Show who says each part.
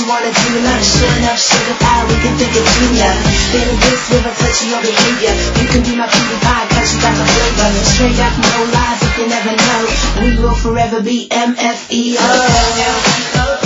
Speaker 1: you wanna do. Lunch, sure enough, sugar pie, we can think of Junior. Feeling this with a touch of your behavior. You can be my cutie pie, cause you got the flavor. Straight up, no lies, if you never know. We will forever be MFEO.